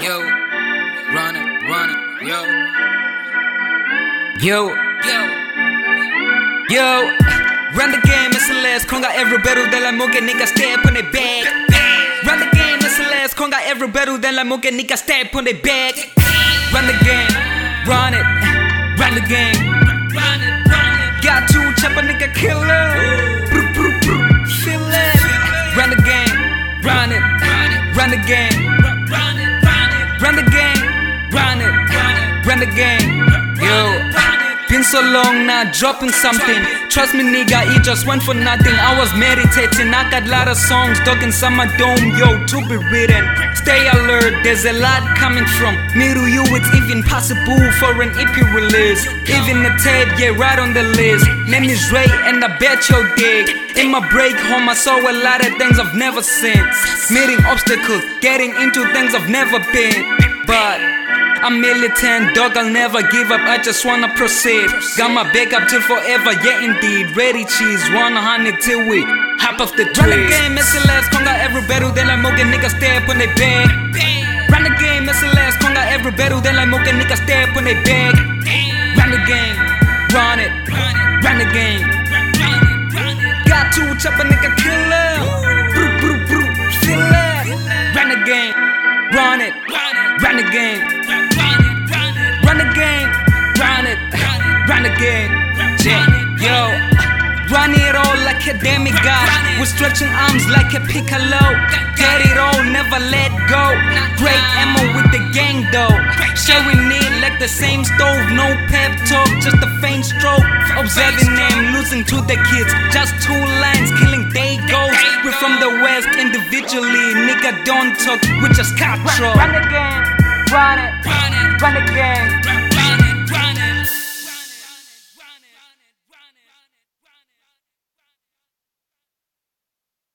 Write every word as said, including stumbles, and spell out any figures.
Yo, run it, run it, yo. Yo, yo, yo. Run the game, it's the last. Konga every battle de la moke, nigga step on the bag. Run the game, it's the last. Konga every battle de la moke, nigga step on the bag. Run the game, run it, run the game. Got two chopper, nigga killer. Feel it. Run the game, run it, run the game. Run the game, run it, run the game. Yo, been so long now, dropping something. Trust me, nigga, it just went for nothing. I was meditating, I got lot of songs, talking summer dome, yo, to be written. Stay alert, there's a lot coming from me to you. It's even possible for an E P release. Even a tape, yeah, right on the list. Name is Ray, and I bet you'll dig. In my break home, I saw a lot of things I've never seen. Meeting obstacles, getting into things I've never been. But I'm militant, dog, I'll never give up, I just wanna proceed. Got my back up till forever, yeah indeed. Ready cheese, one hundred till we hop off the tree. Run the game, it's the last. Konga every battle, then like moke niggas step on their bag. Run the game, it's the last. Konga every battle, then like moke niggas step on their bag. Run the game, run it, run the game. Got two chopper, nigga killer. Brr, brr, brr, feel it. Run the game, run it, run the game. Run the game, run it, run the game. Yeah, yo, run it all like a demigod. We're stretching arms like a piccolo. Get it all, never let go. Great ammo with the gang though. Sharing it like the same stove. No pep talk, just a faint stroke. Observing them, losing to the kids. Just two lines, killing they goals. We're from the west individually. Nigga don't talk, we just control. Run the game.